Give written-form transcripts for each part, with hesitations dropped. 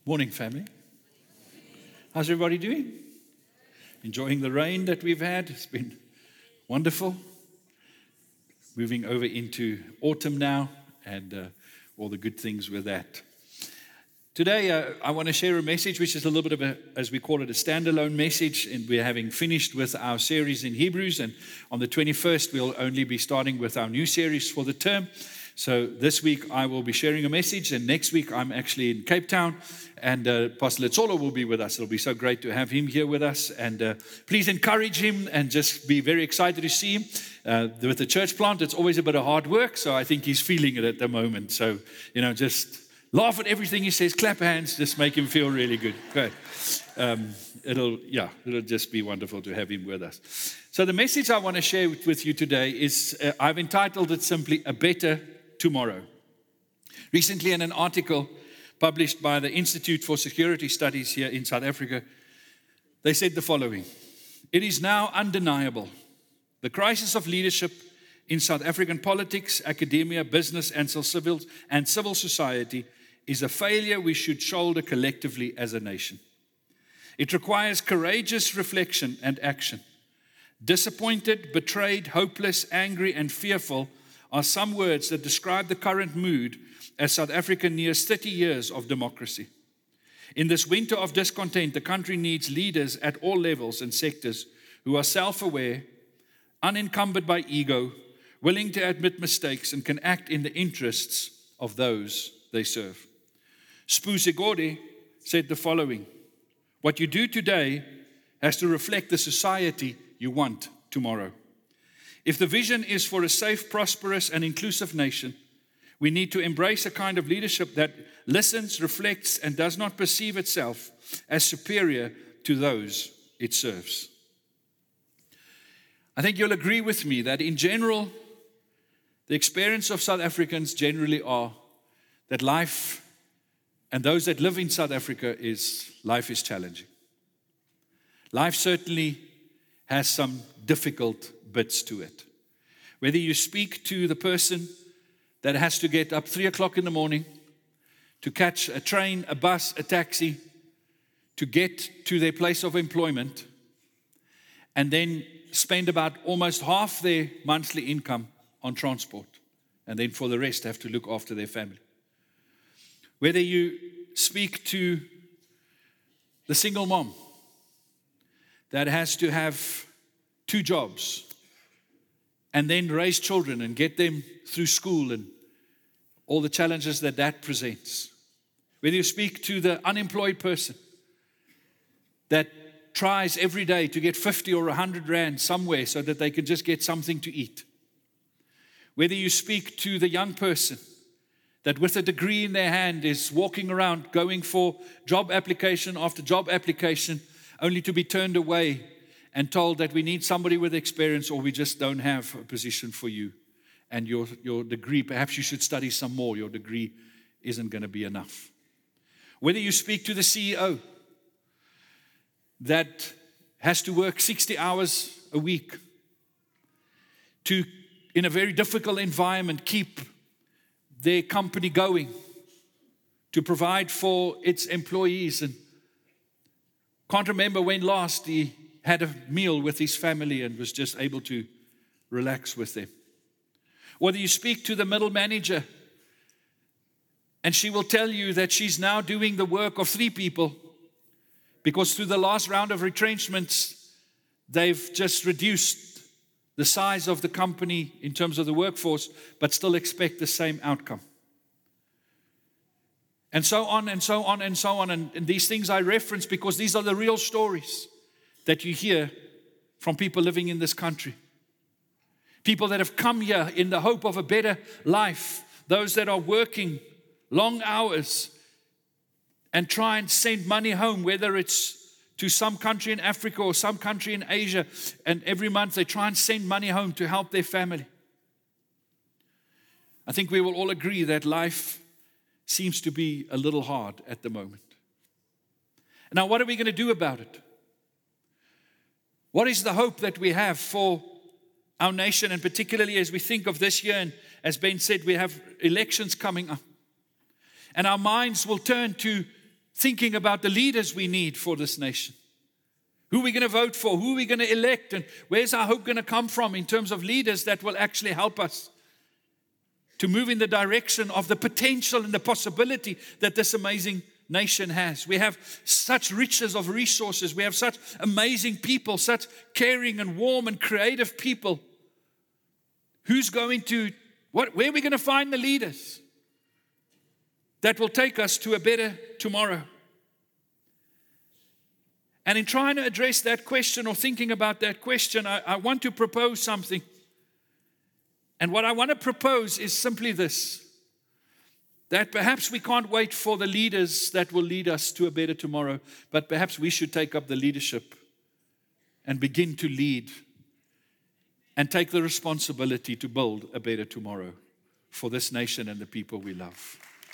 Morning, family. How's everybody doing? Enjoying the rain that we've had? It's been wonderful. Moving over into autumn now and all the good things with that. Today, I want to share a message which is a little bit of as we call it, a standalone message. And we're having finished with our series in Hebrews. And on the 21st, we'll only be starting with our new series for the term. So this week, I will be sharing a message. And next week, I'm actually in Cape Town. And Pastor Letsolo will be with us. It'll be so great to have him here with us. And please encourage him and just be very excited to see him. With the church plant, it's always a bit of hard work. So I think he's feeling it at the moment. So, just laugh at everything he says, clap hands, just make him feel really good. Good. It'll just be wonderful to have him with us. So the message I want to share with you today is, I've entitled it simply, A Better Tomorrow. Recently in an article published by the Institute for Security Studies here in South Africa, they said the following: it is now undeniable. The crisis of leadership in South African politics, academia, business, and civil society is a failure we should shoulder collectively as a nation. It requires courageous reflection and action. Disappointed, betrayed, hopeless, angry, and fearful are some words that describe the current mood as South Africa nears 30 years of democracy. In this winter of discontent, the country needs leaders at all levels and sectors who are self-aware, unencumbered by ego, willing to admit mistakes, and can act in the interests of those they serve. Sbu Sigode said the following: what you do today has to reflect the society you want tomorrow. If the vision is for a safe, prosperous, and inclusive nation, we need to embrace a kind of leadership that listens, reflects, and does not perceive itself as superior to those it serves. I think you'll agree with me that in general, the experience of South Africans generally are that life, and those that live in South Africa, life is challenging. Life certainly has some difficult bits to it. Whether you speak to the person that has to get up 3 o'clock in the morning to catch a train, a bus, a taxi, to get to their place of employment, and then spend about almost half their monthly income on transport, and then for the rest have to look after their family. Whether you speak to the single mom that has to have 2 jobs and then raise children and get them through school and all the challenges that presents. Whether you speak to the unemployed person that tries every day to get 50 or 100 rand somewhere so that they can just get something to eat. Whether you speak to the young person that with a degree in their hand is walking around going for job application after job application only to be turned away and told that we need somebody with experience or we just don't have a position for you. And your degree, perhaps you should study some more. Your degree isn't going to be enough. Whether you speak to the CEO that has to work 60 hours a week to, in a very difficult environment, keep their company going, to provide for its employees, and can't remember when last he had a meal with his family and was just able to relax with them. Whether you speak to the middle manager and she will tell you that she's now doing the work of 3 people because through the last round of retrenchments, they've just reduced the size of the company in terms of the workforce, but still expect the same outcome. And so on and so on and so on. And these things I reference because these are the real stories that you hear from people living in this country. People that have come here in the hope of a better life. Those that are working long hours and try and send money home, whether it's to some country in Africa or some country in Asia, and every month they try and send money home to help their family. I think we will all agree that life seems to be a little hard at the moment. Now, what are we going to do about it? What is the hope that we have for our nation, and particularly as we think of this year, and as Ben said, we have elections coming up. And our minds will turn to thinking about the leaders we need for this nation. Who are we going to vote for? Who are we going to elect? And where's our hope going to come from in terms of leaders that will actually help us to move in the direction of the potential and the possibility that this amazing nation has? We have such riches of resources. We have such amazing people, such caring and warm and creative people. Where are we going to find the leaders that will take us to a better tomorrow? And in trying to address that question or thinking about that question, I want to propose something. And what I want to propose is simply this: that perhaps we can't wait for the leaders that will lead us to a better tomorrow, but perhaps we should take up the leadership and begin to lead and take the responsibility to build a better tomorrow for this nation and the people we love.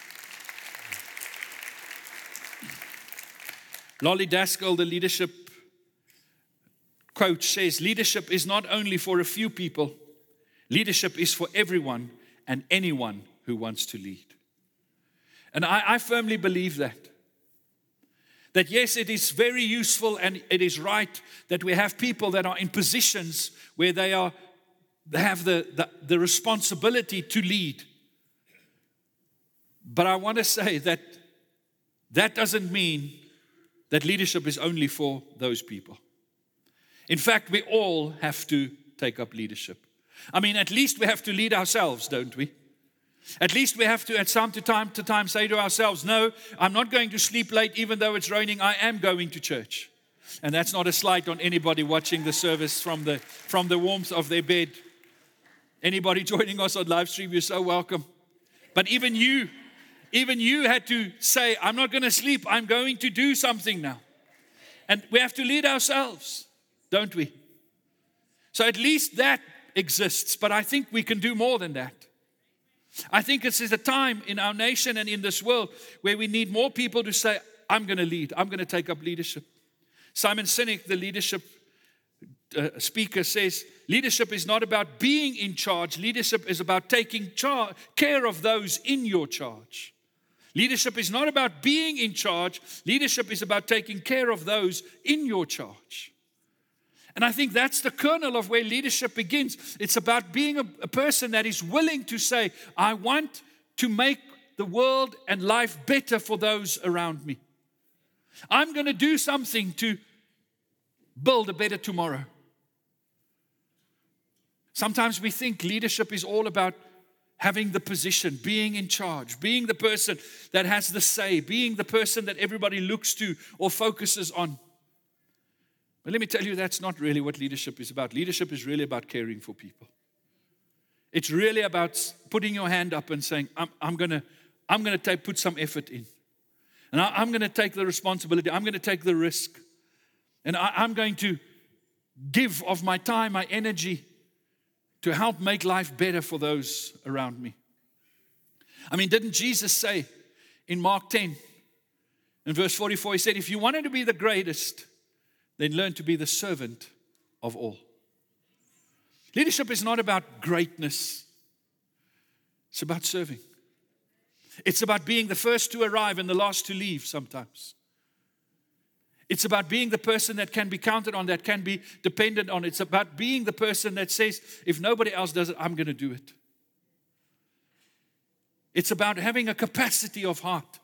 Lolly Daskell, the leadership coach, says, leadership is not only for a few people, leadership is for everyone and anyone who wants to lead. And I firmly believe that. That yes, it is very useful and it is right that we have people that are in positions where they have the responsibility to lead. But I want to say that doesn't mean that leadership is only for those people. In fact, we all have to take up leadership. I mean, at least we have to lead ourselves, don't we? At least we have to, at some time to time, say to ourselves, no, I'm not going to sleep late even though it's raining. I am going to church. And that's not a slight on anybody watching the service from the warmth of their bed. Anybody joining us on live stream, you're so welcome. But even you had to say, I'm not going to sleep. I'm going to do something now. And we have to lead ourselves, don't we? So at least that exists. But I think we can do more than that. I think this is a time in our nation and in this world where we need more people to say, I'm going to lead. I'm going to take up leadership. Simon Sinek, the leadership speaker, says, leadership is not about being in charge. Leadership is about taking care of those in your charge. Leadership is not about being in charge. Leadership is about taking care of those in your charge. And I think that's the kernel of where leadership begins. It's about being a person that is willing to say, I want to make the world and life better for those around me. I'm going to do something to build a better tomorrow. Sometimes we think leadership is all about having the position, being in charge, being the person that has the say, being the person that everybody looks to or focuses on. But let me tell you, that's not really what leadership is about. Leadership is really about caring for people. It's really about putting your hand up and saying, I'm going to put some effort in. And I'm going to take the responsibility. I'm going to take the risk. And I'm going to give of my time, my energy to help make life better for those around me. I mean, didn't Jesus say in Mark 10, in verse 44, he said, if you wanted to be the greatest, then learn to be the servant of all. Leadership is not about greatness. It's about serving. It's about being the first to arrive and the last to leave sometimes. It's about being the person that can be counted on, that can be dependent on. It's about being the person that says, if nobody else does it, I'm going to do it. It's about having a capacity of heart.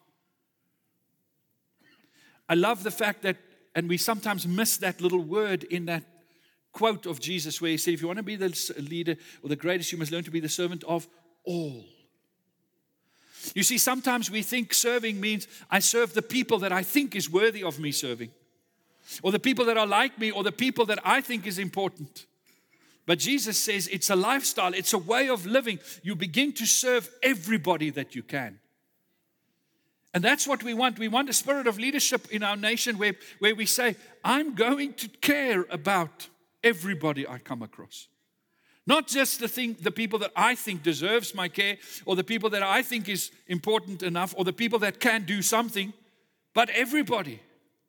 I love the fact that, and we sometimes miss that little word in that quote of Jesus where he said, if you want to be the leader or the greatest, you must learn to be the servant of all. You see, sometimes we think serving means I serve the people that I think is worthy of me serving, or the people that are like me, or the people that I think is important. But Jesus says it's a lifestyle, it's a way of living. You begin to serve everybody that you can. And that's what we want. We want a spirit of leadership in our nation where we say, I'm going to care about everybody I come across. Not just the people that I think deserves my care, or the people that I think is important enough, or the people that can do something, but everybody.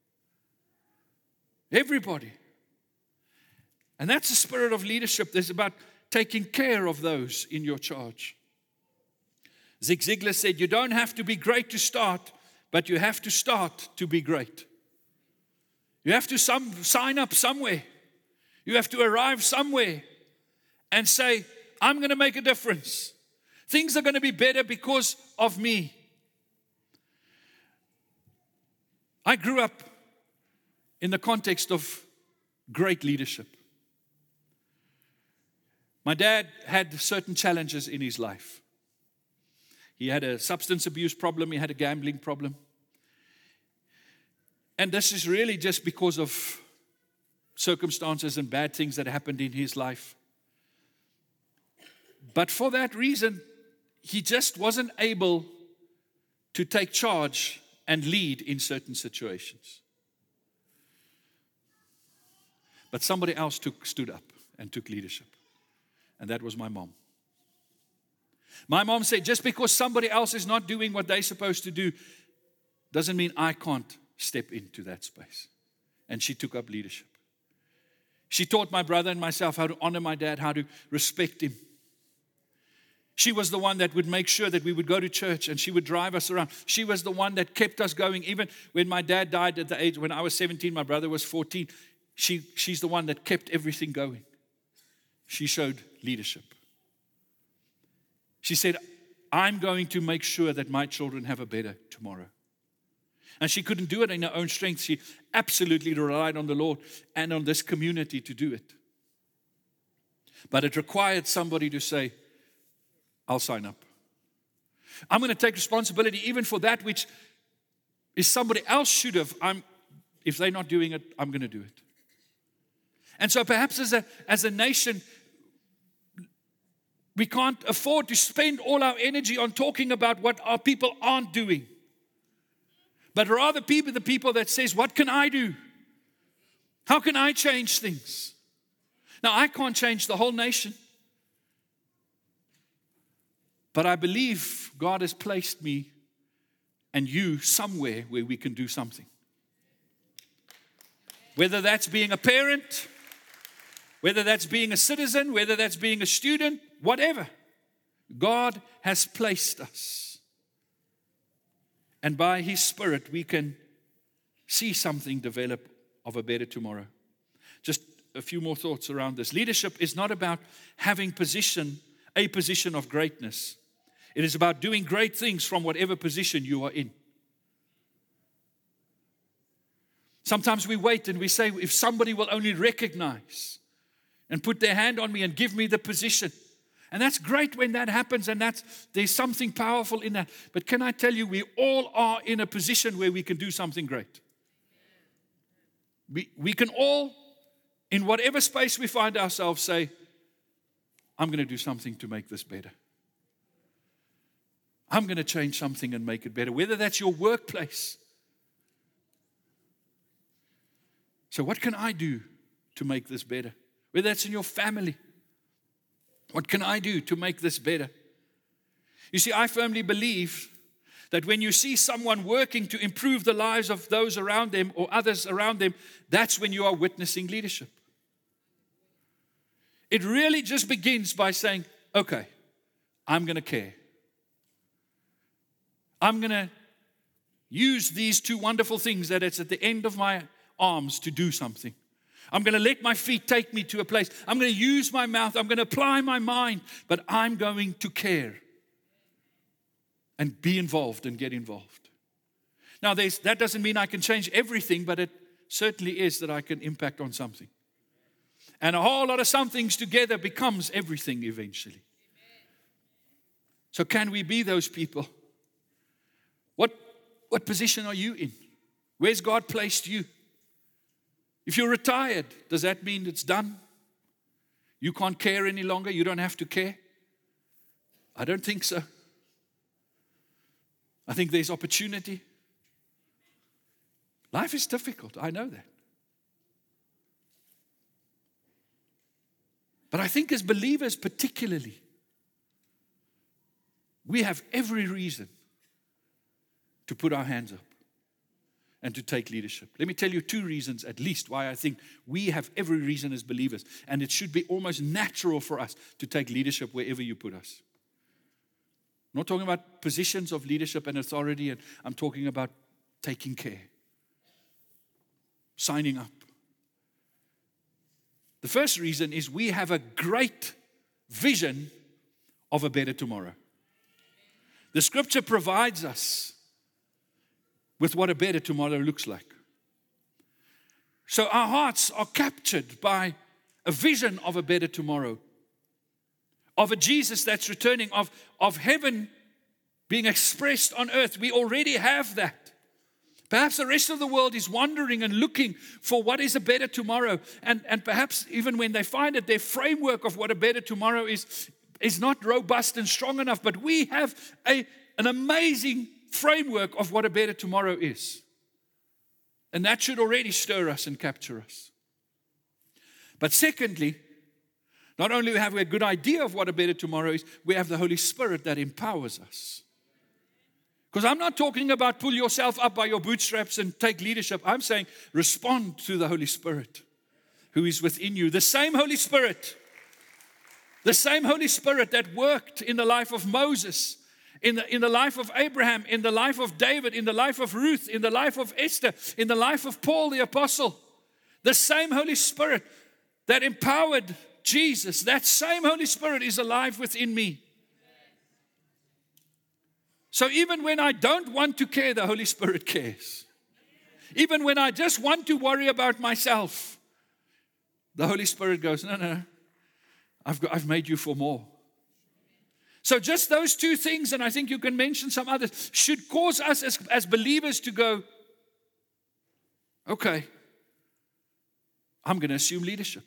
Everybody. And that's the spirit of leadership. It's about taking care of those in your charge. Zig Ziglar said, you don't have to be great to start, but you have to start to be great. You have to sign up somewhere. You have to arrive somewhere and say, I'm going to make a difference. Things are going to be better because of me. I grew up in the context of great leadership. My dad had certain challenges in his life. He had a substance abuse problem. He had a gambling problem. And this is really just because of circumstances and bad things that happened in his life. But for that reason, he just wasn't able to take charge and lead in certain situations. But somebody else stood up and took leadership. And that was my mom. My mom said, just because somebody else is not doing what they're supposed to do, doesn't mean I can't step into that space. And she took up leadership. She taught my brother and myself how to honor my dad, how to respect him. She was the one that would make sure that we would go to church, and she would drive us around. She was the one that kept us going. Even when my dad died at the age, when I was 17, my brother was 14, she's the one that kept everything going. She showed leadership. She said, I'm going to make sure that my children have a better tomorrow. And she couldn't do it in her own strength. She absolutely relied on the Lord and on this community to do it. But it required somebody to say, I'll sign up. I'm going to take responsibility even for that which is somebody else should have. If they're not doing it, I'm going to do it. And so perhaps as a nation, we can't afford to spend all our energy on talking about what our people aren't doing. But rather the people that says, what can I do? How can I change things? Now, I can't change the whole nation. But I believe God has placed me and you somewhere where we can do something. Whether that's being a parent, whether that's being a citizen, whether that's being a student, whatever. God has placed us. And by His Spirit, we can see something develop of a better tomorrow. Just a few more thoughts around this. Leadership is not about having a position of greatness. It is about doing great things from whatever position you are in. Sometimes we wait and we say, if somebody will only recognize and put their hand on me and give me the position. And that's great when that happens, and there's something powerful in that. But can I tell you, we all are in a position where we can do something great. We can all, in whatever space we find ourselves, say, I'm going to do something to make this better. I'm going to change something and make it better, whether that's your workplace. So what can I do to make this better? Whether that's in your family. What can I do to make this better? You see, I firmly believe that when you see someone working to improve the lives of those around them or others around them, that's when you are witnessing leadership. It really just begins by saying, okay, I'm going to care. I'm going to use these two wonderful things that it's at the end of my arms to do something. I'm going to let my feet take me to a place. I'm going to use my mouth. I'm going to apply my mind. But I'm going to care and be involved and get involved. Now, that doesn't mean I can change everything, but it certainly is that I can impact on something. And a whole lot of somethings together becomes everything eventually. So can we be those people? What position are you in? Where's God placed you? If you're retired, does that mean it's done? You can't care any longer? You don't have to care? I don't think so. I think there's opportunity. Life is difficult, I know that. But I think as believers particularly, we have every reason to put our hands up and to take leadership. Let me tell you two reasons at least why I think we have every reason as believers, and it should be almost natural for us to take leadership wherever you put us. I'm not talking about positions of leadership and authority, and I'm talking about taking care, signing up. The first reason is we have a great vision of a better tomorrow. The scripture provides us with what a better tomorrow looks like. So our hearts are captured by a vision of a better tomorrow, of a Jesus that's returning, of heaven being expressed on earth. We already have that. Perhaps the rest of the world is wondering and looking for what is a better tomorrow. And perhaps even when they find it, their framework of what a better tomorrow is not robust and strong enough. But we have an amazing framework of what a better tomorrow is. And that should already stir us and capture us. But secondly, not only have we a good idea of what a better tomorrow is, we have the Holy Spirit that empowers us. Because I'm not talking about pull yourself up by your bootstraps and take leadership. I'm saying respond to the Holy Spirit who is within you. The same Holy Spirit that worked in the life of Moses, in the life of Abraham, in the life of David, in the life of Ruth, in the life of Esther, in the life of Paul the Apostle. The same Holy Spirit that empowered Jesus, that same Holy Spirit is alive within me. So even when I don't want to care, the Holy Spirit cares. Even when I just want to worry about myself, the Holy Spirit goes, no, I've made you for more. So just those two things, and I think you can mention some others, should cause us as believers to go, okay, I'm going to assume leadership.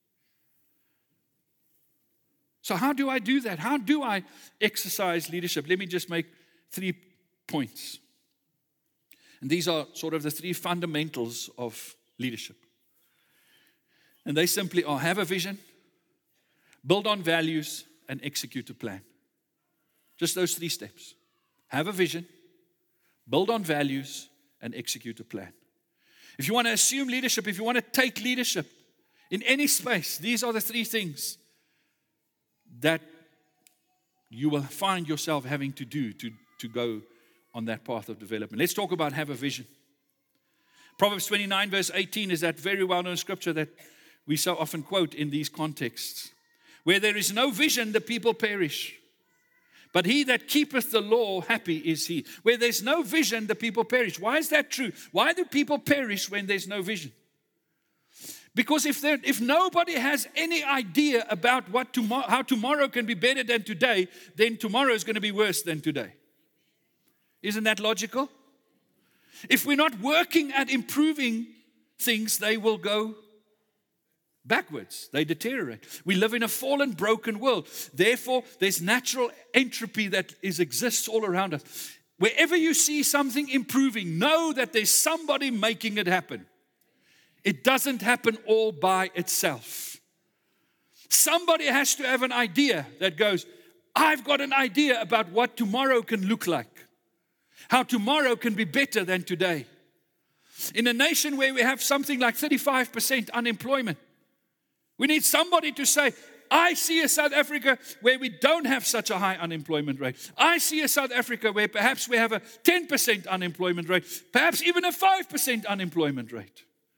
So how do I do that? How do I exercise leadership? Let me just make 3 points. And these are sort of the 3 fundamentals of leadership. And they simply are: have a vision, build on values, and execute a plan. Just those 3 steps. Have a vision, build on values, and execute a plan. If you want to assume leadership, if you want to take leadership in any space, these are the 3 things that you will find yourself having to do to go on that path of development. Let's talk about have a vision. Proverbs 29 verse 18 is that very well-known scripture that we so often quote in these contexts. Where there is no vision, the people perish. But he that keepeth the law, happy is he. Where there's no vision, the people perish. Why is that true? Why do people perish when there's no vision? Because if nobody has any idea about how tomorrow can be better than today, then tomorrow is going to be worse than today. Isn't that logical? If we're not working at improving things, they will go backwards. They deteriorate. We live in a fallen, broken world. Therefore, there's natural entropy that exists all around us. Wherever you see something improving, know that there's somebody making it happen. It doesn't happen all by itself. Somebody has to have an idea that goes, I've got an idea about what tomorrow can look like. How tomorrow can be better than today. In a nation where we have something like 35% unemployment, we need somebody to say, I see a South Africa where we don't have such a high unemployment rate. I see a South Africa where perhaps we have a 10% unemployment rate, perhaps even a 5% unemployment rate.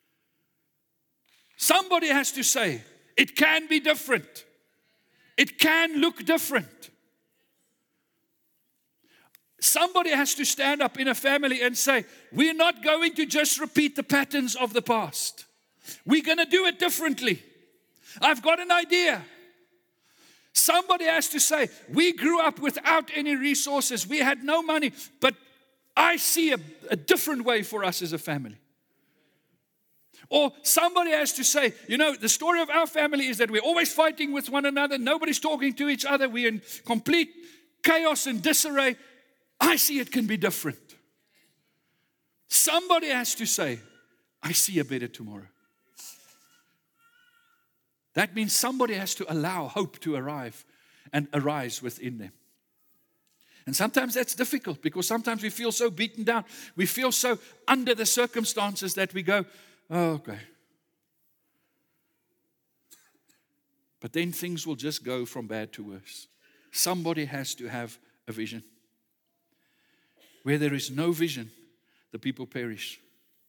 Somebody has to say, it can be different. It can look different. Somebody has to stand up in a family and say, we're not going to just repeat the patterns of the past. We're going to do it differently. I've got an idea. Somebody has to say, we grew up without any resources. We had no money, but I see a different way for us as a family. Or somebody has to say, the story of our family is that we're always fighting with one another. Nobody's talking to each other. We're in complete chaos and disarray. I see it can be different. Somebody has to say, I see a better tomorrow. That means somebody has to allow hope to arise within them. And sometimes that's difficult because sometimes we feel so beaten down. We feel so under the circumstances that we go, oh, okay. But then things will just go from bad to worse. Somebody has to have a vision. Where there is no vision, the people perish.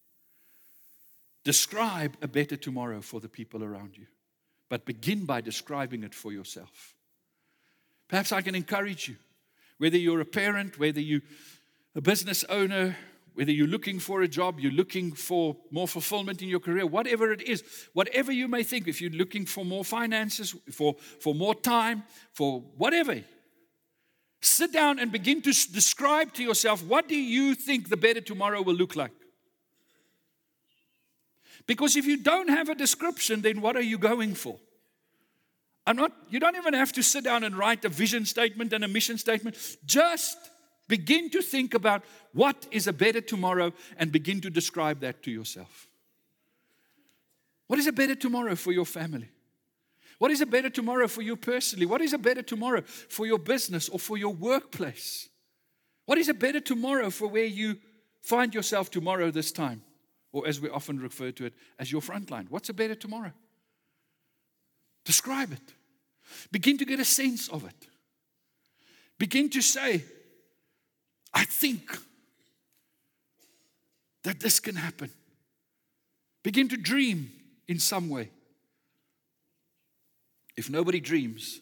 Describe a better tomorrow for the people around you, but begin by describing it for yourself. Perhaps I can encourage you, whether you're a parent, whether you're a business owner, whether you're looking for a job, you're looking for more fulfillment in your career, whatever it is, whatever you may think, if you're looking for more finances, for more time, for whatever, sit down and begin to describe to yourself, what do you think the better tomorrow will look like? Because if you don't have a description, then what are you going for? You don't even have to sit down and write a vision statement and a mission statement. Just begin to think about what is a better tomorrow and begin to describe that to yourself. What is a better tomorrow for your family? What is a better tomorrow for you personally? What is a better tomorrow for your business or for your workplace? What is a better tomorrow for where you find yourself tomorrow this time? Or as we often refer to it, as your front line. What's a better tomorrow? Describe it. Begin to get a sense of it. Begin to say, I think that this can happen. Begin to dream in some way. If nobody dreams,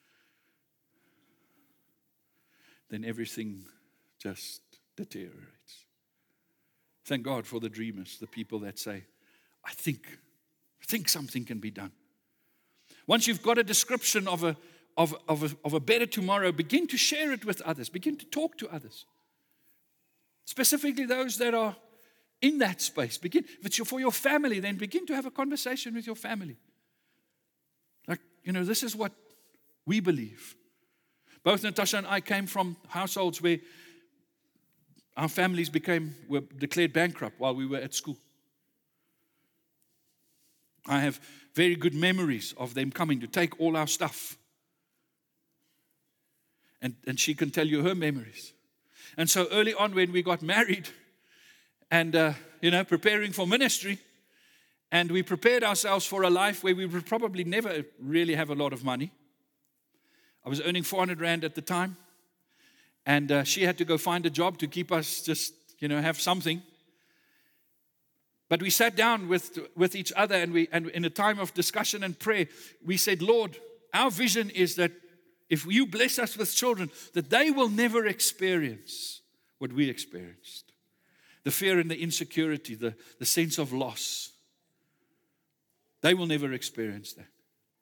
then everything just deteriorates. Thank God for the dreamers, the people that say, I think something can be done. Once you've got a description of a better tomorrow, begin to share it with others. Begin to talk to others. Specifically those that are in that space. If it's for your family, then begin to have a conversation with your family. Like, this is what we believe. Both Natasha and I came from households where our families were declared bankrupt while we were at school. I have very good memories of them coming to take all our stuff. And she can tell you her memories. And so early on when we got married and, preparing for ministry, and we prepared ourselves for a life where we would probably never really have a lot of money. I was earning 400 Rand at the time. And she had to go find a job to keep us just, have something. But we sat down with each other and in a time of discussion and prayer, we said, Lord, our vision is that if you bless us with children, that they will never experience what we experienced. The fear and the insecurity, the sense of loss. They will never experience that.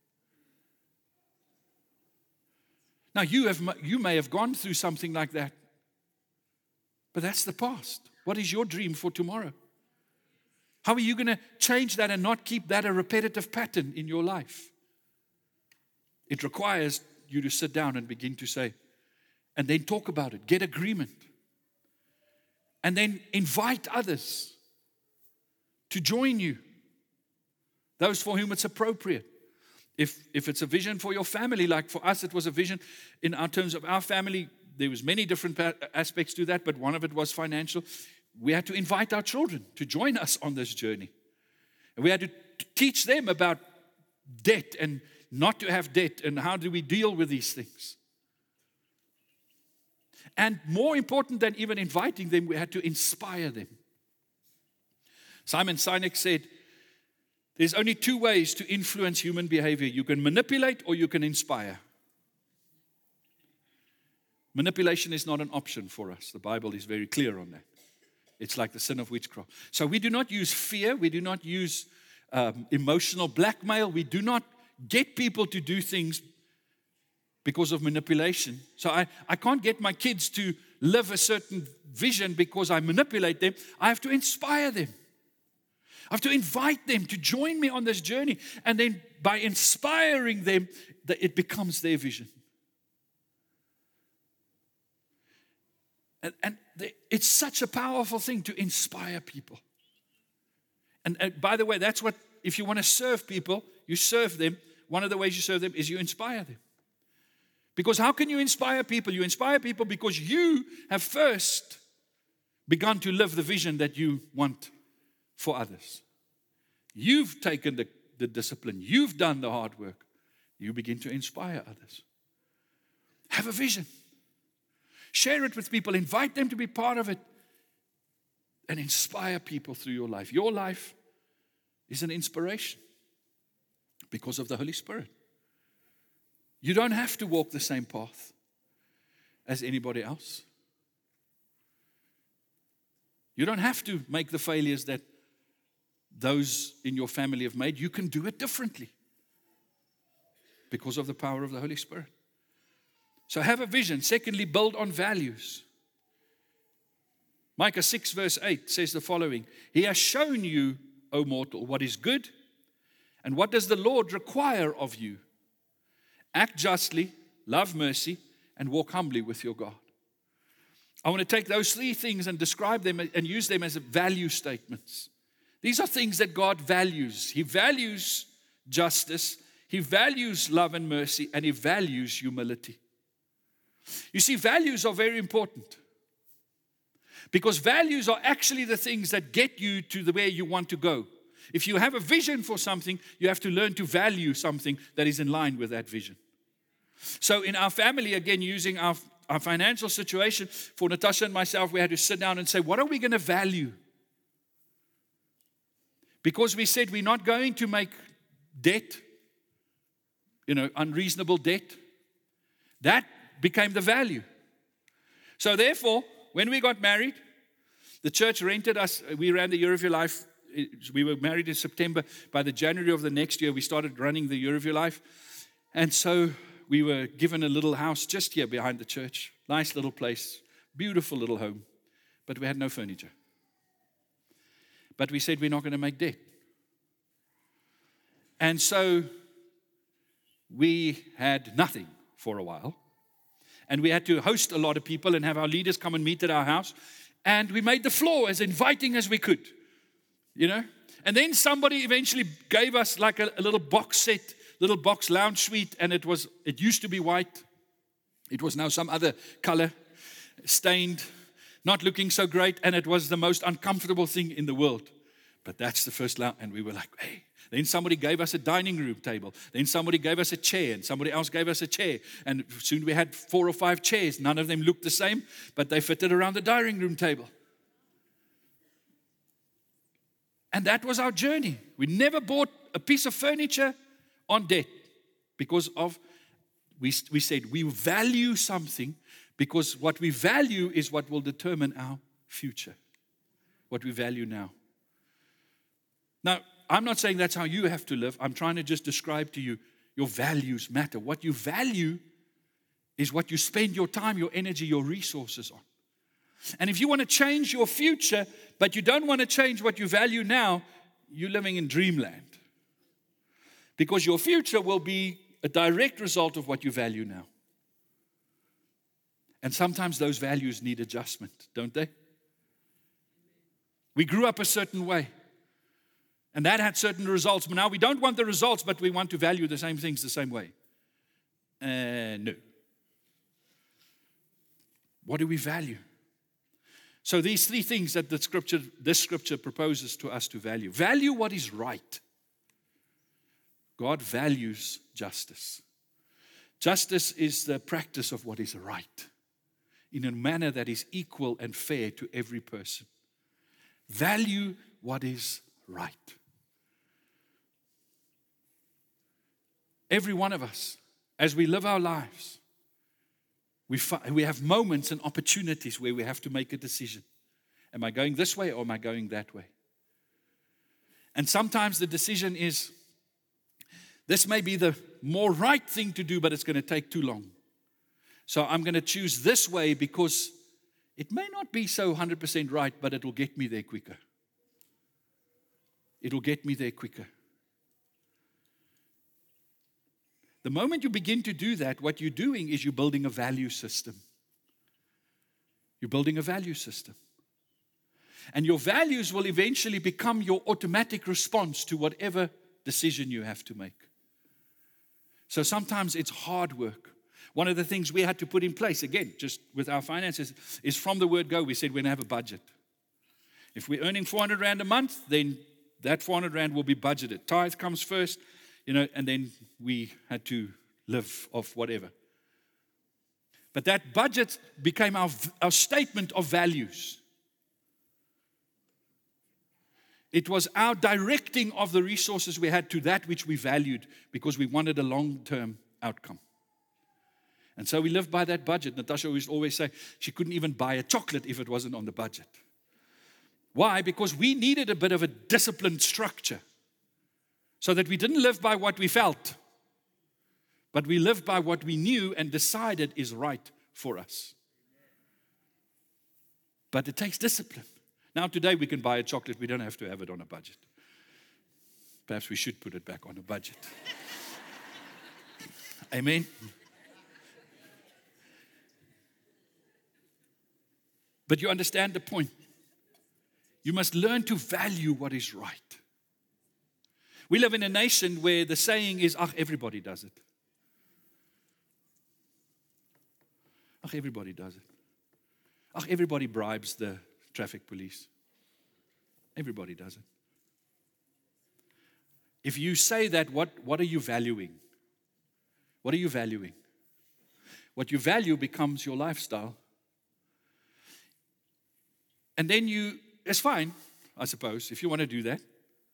Now, you may have gone through something like that, but that's the past. What is your dream for tomorrow? How are you going to change that and not keep that a repetitive pattern in your life? It requires you to sit down and begin to say, and then talk about it, get agreement, and then invite others to join you, those for whom it's appropriate. If it's a vision for your family, like for us, it was a vision in our terms of our family. There was many different aspects to that, but one of it was financial. We had to invite our children to join us on this journey. And we had to teach them about debt and not to have debt and how do we deal with these things. And more important than even inviting them, we had to inspire them. Simon Sinek said, there's only two ways to influence human behavior. You can manipulate or you can inspire. Manipulation is not an option for us. The Bible is very clear on that. It's like the sin of witchcraft. So we do not use fear. We do not use emotional blackmail. We do not get people to do things because of manipulation. So I can't get my kids to live a certain vision because I manipulate them. I have to inspire them. I have to invite them to join me on this journey. And then by inspiring them, it becomes their vision. And it's such a powerful thing to inspire people. And by the way, that's what, if you want to serve people, you serve them. One of the ways you serve them is you inspire them. Because how can you inspire people? You inspire people because you have first begun to live the vision that you want for others. You've taken the discipline. You've done the hard work. You begin to inspire others. Have a vision. Share it with people. Invite them to be part of it. and inspire people through your life. Your life is an inspiration because of the Holy Spirit. You don't have to walk the same path as anybody else. You don't have to make the failures that those in your family have made. You can do it differently because of the power of the Holy Spirit. So have a vision. Secondly, build on values. Micah 6 verse 8 says the following: He has shown you, O mortal, what is good, and what does the Lord require of you? Act justly, love mercy, and walk humbly with your God. I want to take those three things and describe them and use them as value statements. These are things that God values. He values justice, He values love and mercy, and He values humility. You see, values are very important because values are actually the things that get you to where you want to go. If you have a vision for something, you have to learn to value something that is in line with that vision. So in our family, again, using our financial situation, for Natasha and myself, we had to sit down and say, what are we going to value? Because we said we're not going to make debt, unreasonable debt. That became the value. So therefore, when we got married, the church rented us. We ran the Year of Your Life. We were married in September. By the January of the next year, we started running the Year of Your Life. And so we were given a little house just here behind the church. Nice little place. Beautiful little home. But we had no furniture. But we said we're not going to make debt. And so we had nothing for a while. And we had to host a lot of people and have our leaders come and meet at our house. And we made the floor as inviting as we could. And then somebody eventually gave us like a little box set, little box lounge suite. And it used to be white. It was now some other color, stained, not looking so great. And it was the most uncomfortable thing in the world. But that's the first lounge. And we were like, hey. Then somebody gave us a dining room table. Then somebody gave us a chair, and somebody else gave us a chair. And soon we had 4 or 5 chairs. None of them looked the same, but they fitted around the dining room table. And that was our journey. We never bought a piece of furniture on debt because we said we value something, because what we value is what will determine our future, what we value now. Now, I'm not saying that's how you have to live. I'm trying to just describe to you, your values matter. What you value is what you spend your time, your energy, your resources on. And if you want to change your future, but you don't want to change what you value now, you're living in dreamland. Because your future will be a direct result of what you value now. And sometimes those values need adjustment, don't they? We grew up a certain way. And that had certain results. But now we don't want the results, but we want to value the same things the same way. No. What do we value? So these 3 things that this scripture proposes to us to value. Value what is right. God values justice. Justice is the practice of what is right in a manner that is equal and fair to every person. Value what is right. Every one of us, as we live our lives, we have moments and opportunities where we have to make a decision. Am I going this way or am I going that way? And sometimes the decision is, this may be the more right thing to do, but it's going to take too long. So I'm going to choose this way because it may not be so 100% right, but it will get me there quicker. It will get me there quicker. The moment you begin to do that, what you're doing is you're building a value system. You're building a value system. And your values will eventually become your automatic response to whatever decision you have to make. So sometimes it's hard work. One of the things we had to put in place, again, just with our finances, is from the word go, we said we're going to have a budget. If we're earning 400 Rand a month, then that 400 Rand will be budgeted. Tithe comes first. And then we had to live off whatever. But that budget became our statement of values. It was our directing of the resources we had to that which we valued because we wanted a long-term outcome. And so we lived by that budget. Natasha used to always say she couldn't even buy a chocolate if it wasn't on the budget. Why? Because we needed a bit of a disciplined structure so that we didn't live by what we felt, but we lived by what we knew and decided is right for us. But it takes discipline. Now today we can buy a chocolate. We don't have to have it on a budget. Perhaps we should put it back on a budget. Amen. But you understand the point. You must learn to value what is right. We live in a nation where the saying is, everybody does it. Everybody does it. Everybody bribes the traffic police. Everybody does it. If you say that, what are you valuing? What are you valuing? What you value becomes your lifestyle. And then it's fine, I suppose, if you want to do that.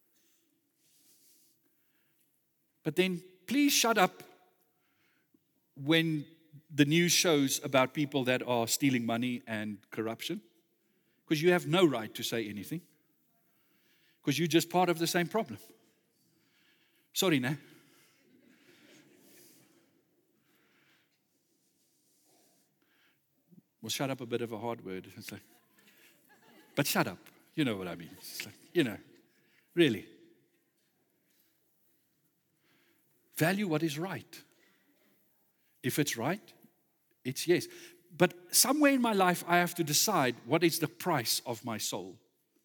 But then please shut up when the news shows about people that are stealing money and corruption. Because you have no right to say anything. Because you're just part of the same problem. Sorry, nah. Well, shut up, a bit of a hard word. It's like, but shut up. You know what I mean. It's like, really. Value what is right. If it's right, it's yes. But somewhere in my life, I have to decide what is the price of my soul.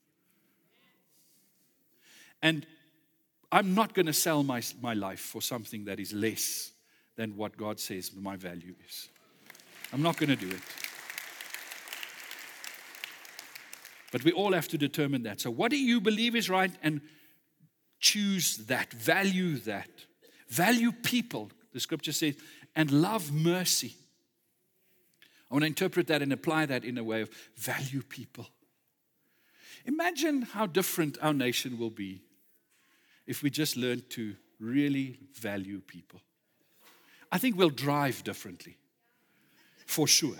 And I'm not going to sell my life for something that is less than what God says my value is. I'm not going to do it. But we all have to determine that. So what do you believe is right? And choose that. Value that. Value people, the scripture says, and love mercy. I want to interpret that and apply that in a way of value people. Imagine how different our nation will be if we just learn to really value people. I think we'll drive differently, for sure.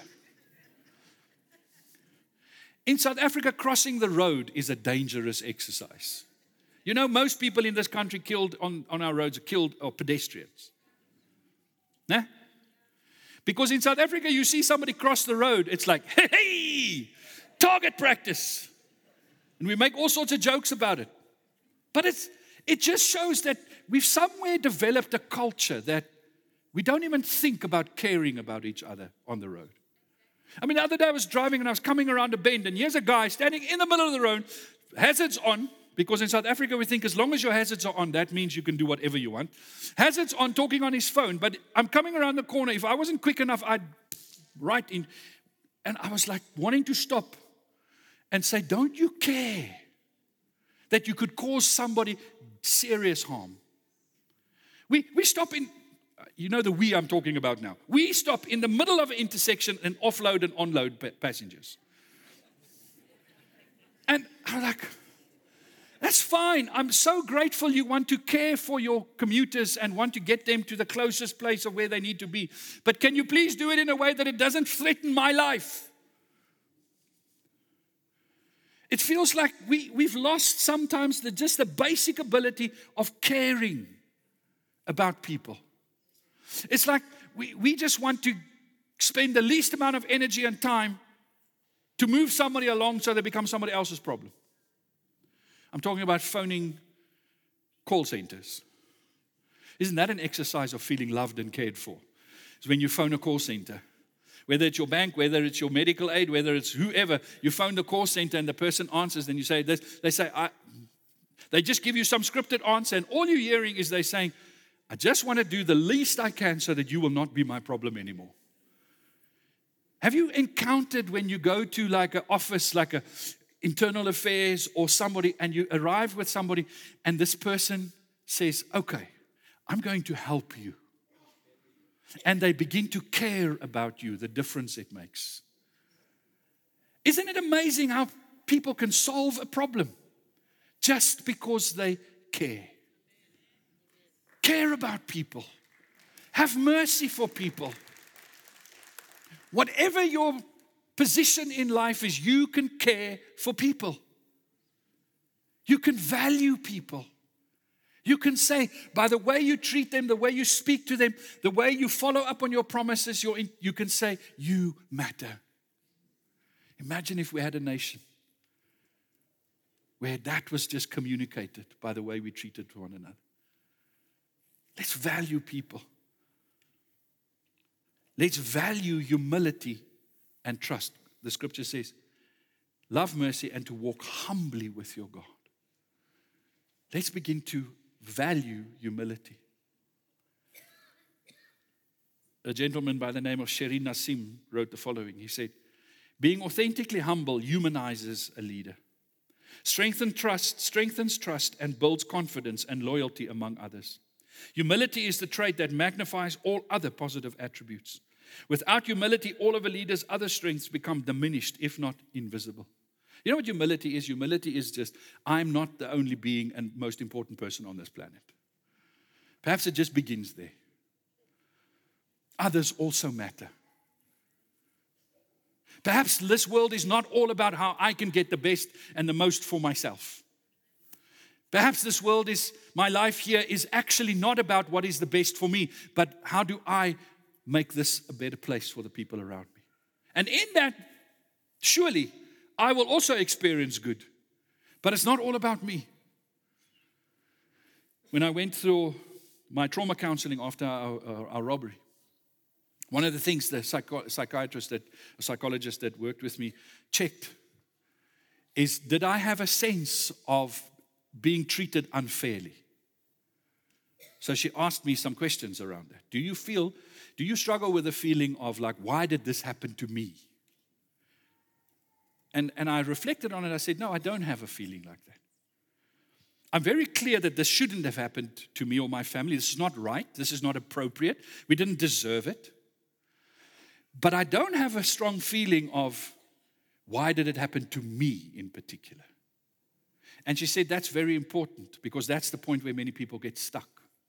In South Africa, crossing the road is a dangerous exercise. You know, most people in this country killed on our roads are pedestrians. Nah? Because in South Africa, you see somebody cross the road, it's like, hey, target practice. And we make all sorts of jokes about it. But it just shows that we've somewhere developed a culture that we don't even think about caring about each other on the road. I mean, the other day I was driving and I was coming around a bend, and here's a guy standing in the middle of the road, hazards on, because in South Africa we think as long as your hazards are on, that means you can do whatever you want. Hazards on, talking on his phone, but I'm coming around the corner. If I wasn't quick enough, I'd right in. And I was like wanting to stop and say, don't you care that you could cause somebody serious harm? We stop in, you know the we I'm talking about now. We stop in the middle of an intersection and offload and unload passengers. And I'm like, that's fine. I'm so grateful you want to care for your commuters and want to get them to the closest place of where they need to be. But can you please do it in a way that it doesn't threaten my life? It feels like we've lost sometimes just the basic ability of caring about people. It's like we just want to spend the least amount of energy and time to move somebody along so they become somebody else's problem. I'm talking about phoning call centers. Isn't that an exercise of feeling loved and cared for? It's when you phone a call center. Whether it's your bank, whether it's your medical aid, whether it's whoever, you phone the call center and the person answers, and you say this. They say, they just give you some scripted answer, and all you're hearing is they saying, I just want to do the least I can so that you will not be my problem anymore. Have you encountered when you go to like an office, like a internal affairs or somebody, and you arrive with somebody and this person says, okay, I'm going to help you. And they begin to care about you, the difference it makes. Isn't it amazing how people can solve a problem just because they care. Care about people. Have mercy for people. Whatever your position in life is, you can care for people. You can value people. You can say, by the way you treat them, the way you speak to them, the way you follow up on your promises, you can say, you matter. Imagine if we had a nation where that was just communicated by the way we treated one another. Let's value people. Let's value humility and trust. The scripture says, love mercy and to walk humbly with your God. Let's begin to value humility. A gentleman by the name of Sheri Nassim wrote the following. He said, being authentically humble humanizes a leader. Strengthens trust and builds confidence and loyalty among others. Humility is the trait that magnifies all other positive attributes. Without humility, all of a leader's other strengths become diminished, if not invisible. You know what humility is? Humility is just, I'm not the only being and most important person on this planet. Perhaps it just begins there. Others also matter. Perhaps this world is not all about how I can get the best and the most for myself. Perhaps this world is, my life here is actually not about what is the best for me, but how do I make this a better place for the people around me? And in that, surely, I will also experience good. But it's not all about me. When I went through my trauma counseling after our robbery, one of the things the psychologist that worked with me checked is, did I have a sense of being treated unfairly? So she asked me some questions around that. Do you struggle with the feeling of like, why did this happen to me? And I reflected on it. I said, no, I don't have a feeling like that. I'm very clear that this shouldn't have happened to me or my family. This is not right. This is not appropriate. We didn't deserve it. But I don't have a strong feeling of, why did it happen to me in particular? And she said, that's very important, because that's the point where many people get stuck.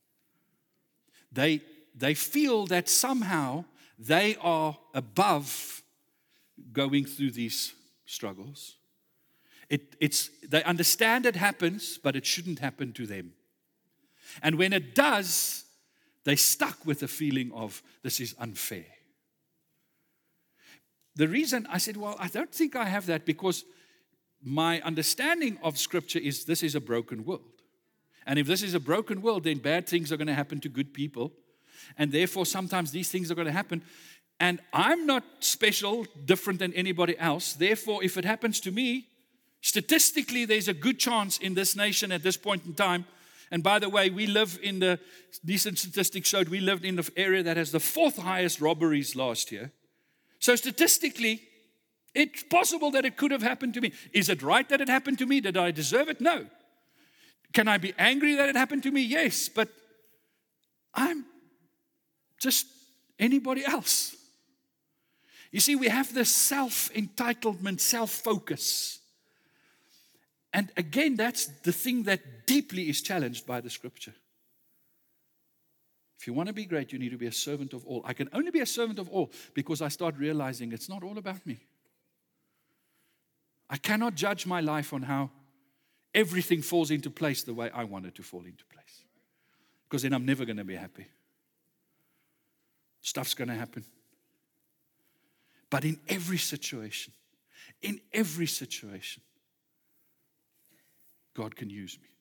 They feel that somehow they are above going through these struggles. They understand it happens, but it shouldn't happen to them. And when it does, they're stuck with the feeling of, this is unfair. The reason I said, well, I don't think I have that, because my understanding of Scripture is this is a broken world. And if this is a broken world, then bad things are going to happen to good people. And therefore, sometimes these things are going to happen. And I'm not special, different than anybody else. Therefore, if it happens to me, statistically, there's a good chance in this nation at this point in time. And by the way, we live in the, decent statistics showed we lived in the area that has the 4th highest robberies last year. So statistically, it's possible that it could have happened to me. Is it right that it happened to me? Did I deserve it? No. Can I be angry that it happened to me? Yes, but I'm just anybody else. You see, we have this self-entitlement, self-focus. And again, that's the thing that deeply is challenged by the Scripture. If you want to be great, you need to be a servant of all. I can only be a servant of all because I start realizing it's not all about me. I cannot judge my life on how everything falls into place the way I want it to fall into place. Because then I'm never going to be happy. Stuff's going to happen. But in every situation, God can use me.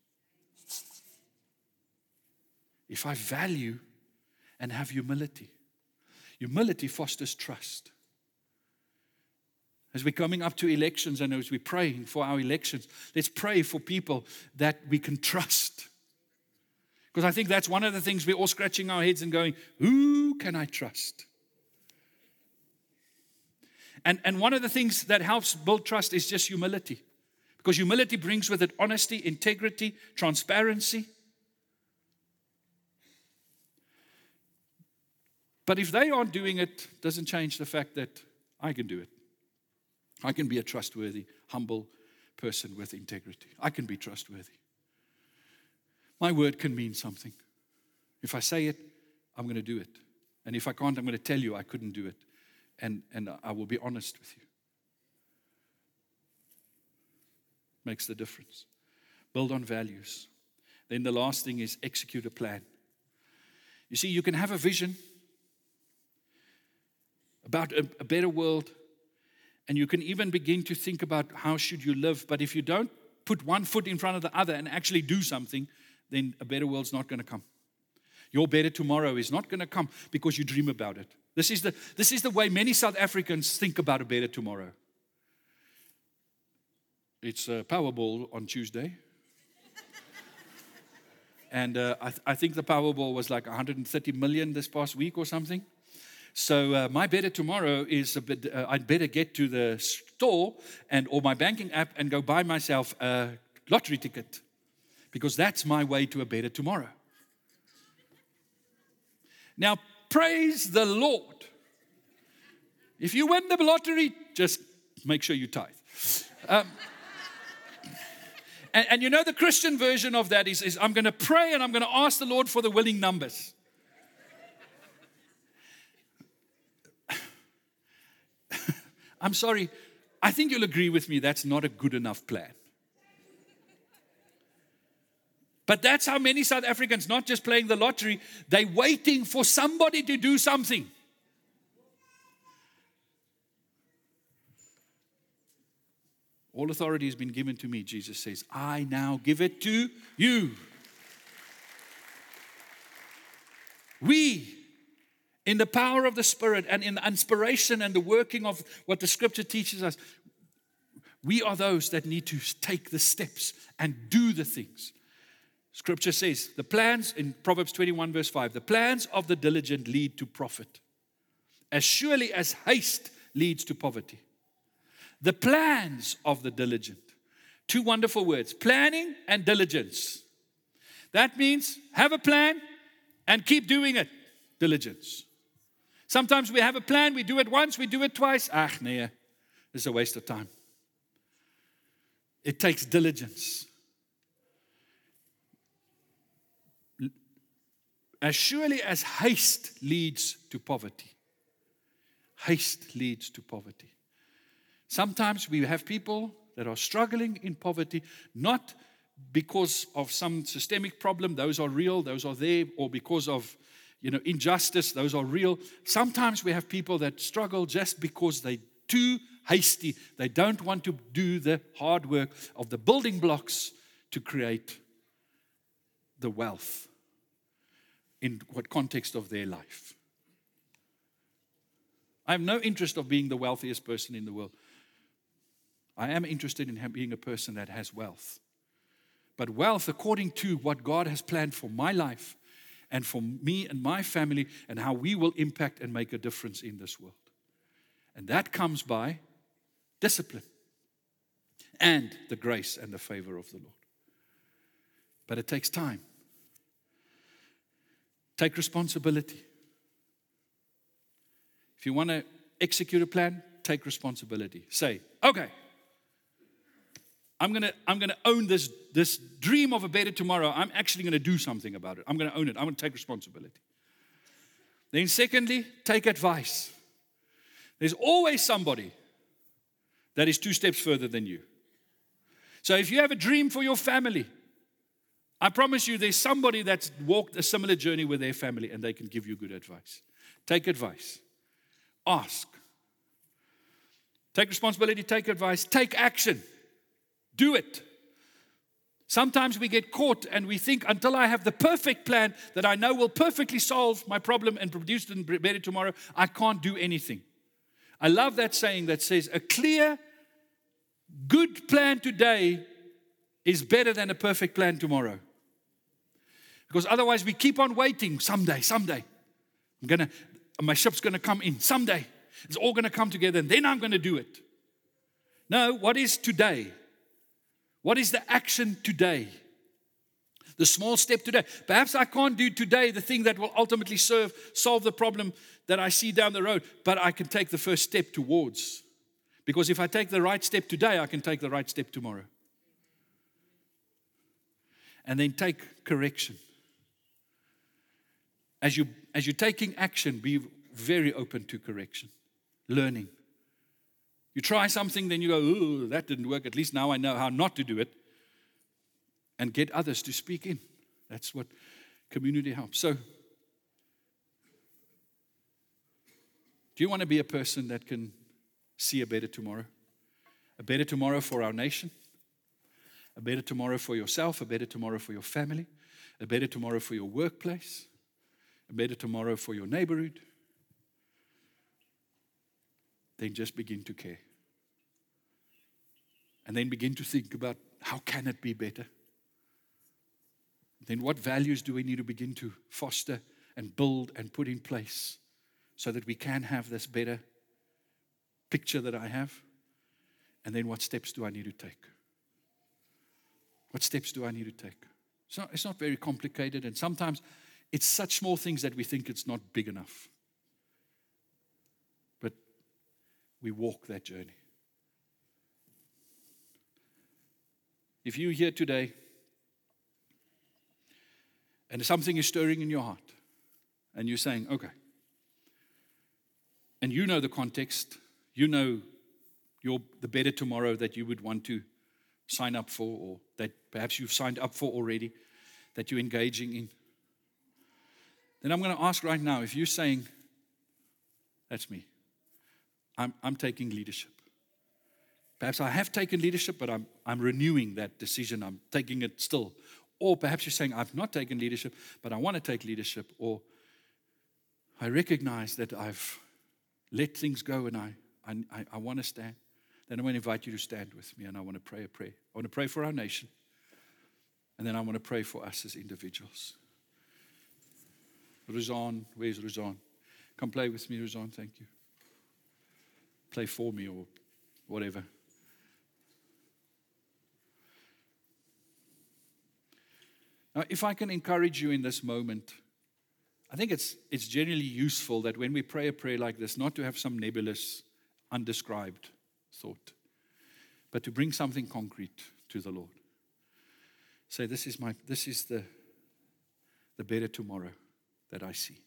If I value and have humility. Humility fosters trust. As we're coming up to elections and as we're praying for our elections, let's pray for people that we can trust. Because I think that's one of the things we're all scratching our heads and going, who can I trust? And one of the things that helps build trust is just humility. Because humility brings with it honesty, integrity, transparency. But if they aren't doing it, doesn't change the fact that I can do it. I can be a trustworthy, humble person with integrity. I can be trustworthy. My word can mean something. If I say it, I'm going to do it. And if I can't, I'm going to tell you I couldn't do it. And I will be honest with you. Makes the difference. Build on values. Then the last thing is execute a plan. You see, you can have a vision about a better world, and you can even begin to think about how should you live. But if you don't put one foot in front of the other and actually do something, then a better world's not going to come. Your better tomorrow is not going to come because you dream about it. This is the way many South Africans think about a better tomorrow. It's a Powerball on Tuesday. And I think the Powerball was like 130 million this past week or something. So my better tomorrow is I'd better get to the store or my banking app and go buy myself a lottery ticket. Because that's my way to a better tomorrow. Now, praise the Lord. If you win the lottery, just make sure you tithe. And you know the Christian version of that is I'm going to pray and I'm going to ask the Lord for the winning numbers. I'm sorry. I think you'll agree with me that's not a good enough plan. But that's how many South Africans, not just playing the lottery, they're waiting for somebody to do something. All authority has been given to me, Jesus says. I now give it to you. We, in the power of the Spirit and in the inspiration and the working of what the Scripture teaches us, we are those that need to take the steps and do the things. Scripture says, the plans, in Proverbs 21 verse 5, the plans of the diligent lead to profit, as surely as haste leads to poverty. The plans of the diligent. Two wonderful words, planning and diligence. That means have a plan and keep doing it, diligence. Sometimes we have a plan, we do it once, we do it twice. Nee, it's a waste of time. It takes diligence. As surely as haste leads to poverty. Haste leads to poverty. Sometimes we have people that are struggling in poverty, not because of some systemic problem, those are real, those are there, or because of injustice, those are real. Sometimes we have people that struggle just because they're too hasty. They don't want to do the hard work of the building blocks to create the wealth. In what context of their life. I have no interest of being the wealthiest person in the world. I am interested in being a person that has wealth. But wealth according to what God has planned for my life and for me and my family and how we will impact and make a difference in this world. And that comes by discipline and the grace and the favor of the Lord. But it takes time. Take responsibility. If you want to execute a plan, take responsibility. Say, okay, I'm gonna own this dream of a better tomorrow. I'm actually going to do something about it. I'm going to own it. I'm going to take responsibility. Then secondly, take advice. There's always somebody that is 2 steps further than you. So if you have a dream for your family, I promise you there's somebody that's walked a similar journey with their family and they can give you good advice. Take advice. Ask. Take responsibility, take advice, take action. Do it. Sometimes we get caught and we think until I have the perfect plan that I know will perfectly solve my problem and produce it better tomorrow, I can't do anything. I love that saying that says a clear, good plan today is better than a perfect plan tomorrow. Because otherwise we keep on waiting. Someday. My ship's going to come in. Someday. It's all going to come together and then I'm going to do it. No, what is today? What is the action today? The small step today. Perhaps I can't do today the thing that will ultimately solve the problem that I see down the road, but I can take the first step towards. Because if I take the right step today, I can take the right step tomorrow. And then take correction. As you're taking action, be very open to correction. Learning. You try something, then you go, "Ooh, that didn't work. At least now I know how not to do it." And get others to speak in. That's what community helps. So, do you want to be a person that can see a better tomorrow? A better tomorrow for our nation? A better tomorrow for yourself? A better tomorrow for your family? A better tomorrow for your workplace? A better tomorrow for your neighborhood? Then just begin to care. And then begin to think about, how can it be better? Then what values do we need to begin to foster and build and put in place so that we can have this better picture that I have? And then what steps do I need to take? What steps do I need to take? It's not very complicated, and sometimes it's such small things that we think it's not big enough. But we walk that journey. If you're here today and something is stirring in your heart, and you're saying, okay, and you know the context, you know the better tomorrow that you would want to sign up for, or that perhaps you've signed up for already, that you're engaging in, then I'm going to ask right now, if you're saying, that's me, I'm taking leadership. Perhaps I have taken leadership, but I'm renewing that decision. I'm taking it still. Or perhaps you're saying, I've not taken leadership, but I want to take leadership. Or I recognize that I've let things go and I want to stand. Then I'm going to invite you to stand with me, and I want to pray a prayer. I want to pray for our nation. And then I want to pray for us as individuals. Rizan, where's Rizan? Come play with me, Rizan, thank you. Play for me or whatever. Now, if I can encourage you in this moment, I think it's generally useful that when we pray a prayer like this, not to have some nebulous, undescribed thought, but to bring something concrete to the Lord. Say, this is the better tomorrow that I see.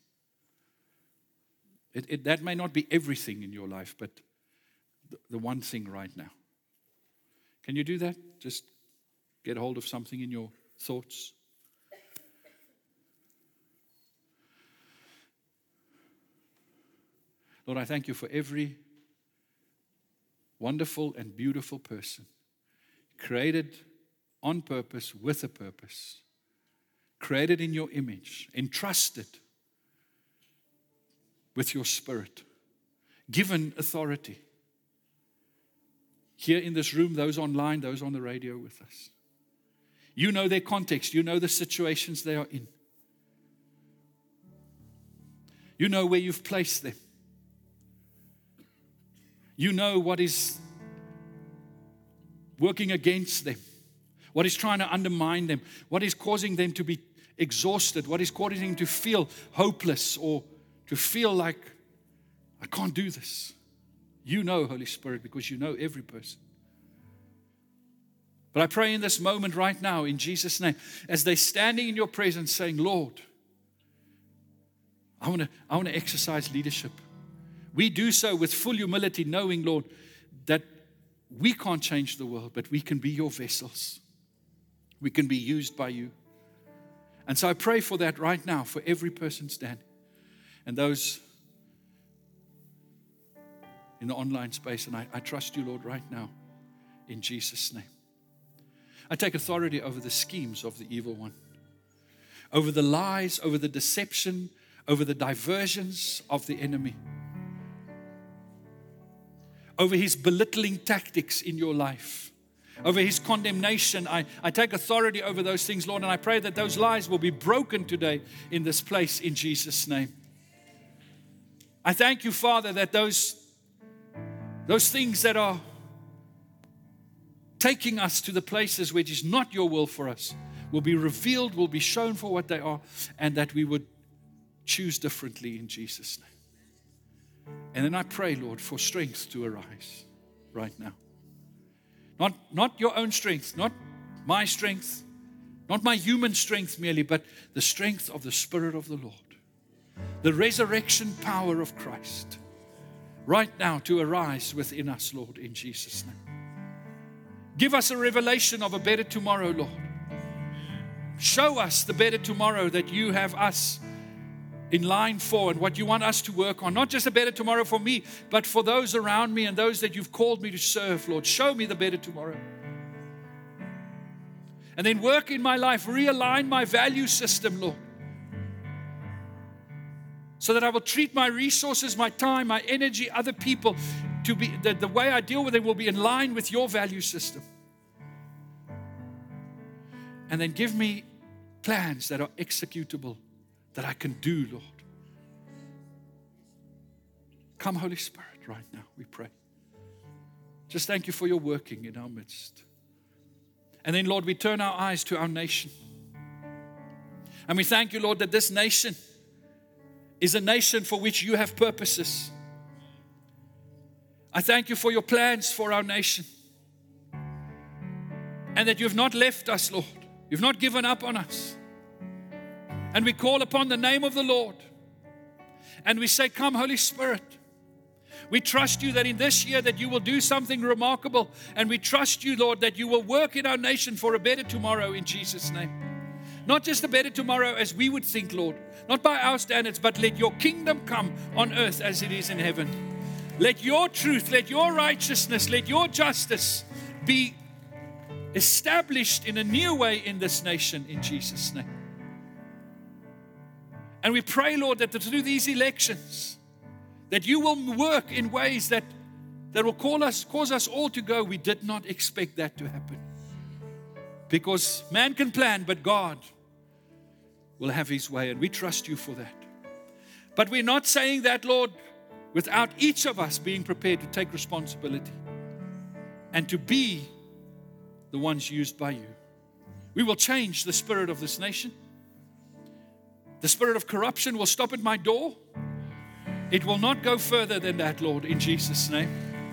That may not be everything in your life, but the one thing right now. Can you do that? Just get hold of something in your thoughts. Lord, I thank you for every wonderful and beautiful person created on purpose, with a purpose, created in your image, entrusted with your spirit, given authority. Here in this room, those online, those on the radio with us. You know their context. You know the situations they are in. You know where you've placed them. You know what is working against them, what is trying to undermine them, what is causing them to be exhausted, what is causing them to feel hopeless or to feel like, I can't do this. You know, Holy Spirit, because you know every person. But I pray in this moment right now, in Jesus' name, as they're standing in your presence saying, Lord, I want to exercise leadership. We do so with full humility, knowing, Lord, that we can't change the world, but we can be your vessels. We can be used by you. And so I pray for that right now, for every person standing. And those in the online space. And I trust you, Lord, right now, in Jesus' name. I take authority over the schemes of the evil one, over the lies, over the deception, over the diversions of the enemy, over his belittling tactics in your life, over his condemnation. I take authority over those things, Lord, and I pray that those lies will be broken today in this place in Jesus' name. I thank you, Father, that those things that are taking us to the places which is not your will for us will be revealed, will be shown for what they are, and that we would choose differently in Jesus' name. And then I pray, Lord, for strength to arise. right now. Not your own strength, not my strength, not my human strength merely, but the strength of the Spirit of the Lord. The resurrection power of Christ right now to arise within us, Lord, in Jesus' name. Give us a revelation of a better tomorrow, Lord. Show us the better tomorrow that you have us in line for and what you want us to work on. Not just a better tomorrow for me, but for those around me and those that you've called me to serve, Lord. Show me the better tomorrow. And then work in my life, realign my value system, Lord. So that I will treat my resources, my time, my energy, other people, to be the way I deal with them will be in line with your value system. And then give me plans that are executable, that I can do, Lord. Come, Holy Spirit, right now, we pray. Just thank you for your working in our midst. And then, Lord, we turn our eyes to our nation. And we thank you, Lord, that this nation is a nation for which you have purposes. I thank you for your plans for our nation. And that you've not left us, Lord. You've not given up on us. And we call upon the name of the Lord. And we say, come, Holy Spirit. We trust you that in this year that you will do something remarkable. And we trust you, Lord, that you will work in our nation for a better tomorrow in Jesus' name. Not just a better tomorrow as we would think, Lord. Not by our standards, but let your kingdom come on earth as it is in heaven. Let your truth, let your righteousness, let your justice be established in a new way in this nation in Jesus' name. And we pray, Lord, that through these elections, that you will work in ways that will cause us all to go, we did not expect that to happen. Because man can plan, but God will have his way, and we trust you for that. But we're not saying that, Lord, without each of us being prepared to take responsibility and to be the ones used by you. We will change the spirit of this nation. The spirit of corruption will stop at my door. It will not go further than that, Lord, in Jesus' name.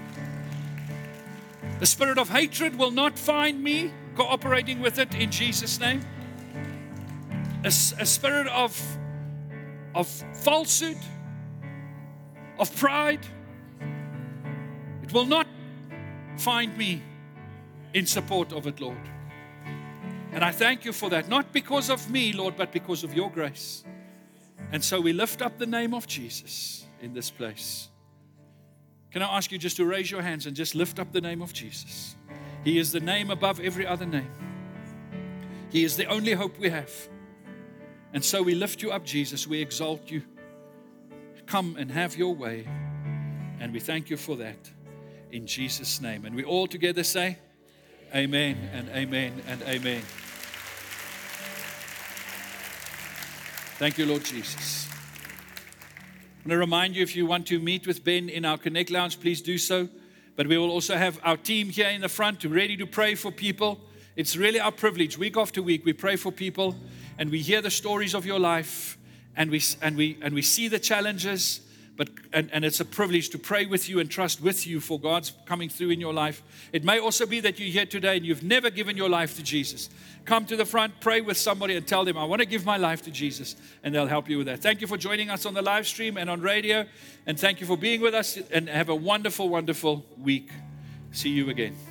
The spirit of hatred will not find me cooperating with it in Jesus' name. A spirit of falsehood, of pride, it will not find me in support of it, Lord. And I thank you for that, not because of me, Lord, but because of your grace. And so we lift up the name of Jesus in this place. Can I ask you just to raise your hands and just lift up the name of Jesus? He is the name above every other name. He is the only hope we have. And so we lift you up, Jesus. We exalt you. Come and have your way. And we thank you for that in Jesus' name. And we all together say, amen and amen and amen. Thank you, Lord Jesus. I want to remind you, if you want to meet with Ben in our Connect Lounge, please do so. But we will also have our team here in the front ready to pray for people. It's really our privilege. Week after week, we pray for people and we hear the stories of your life and we see the challenges. And it's a privilege to pray with you and trust with you for God's coming through in your life. It may also be that you're here today and you've never given your life to Jesus. Come to the front, pray with somebody and tell them, I want to give my life to Jesus, and they'll help you with that. Thank you for joining us on the live stream and on radio, and thank you for being with us, and have a wonderful, wonderful week. See you again.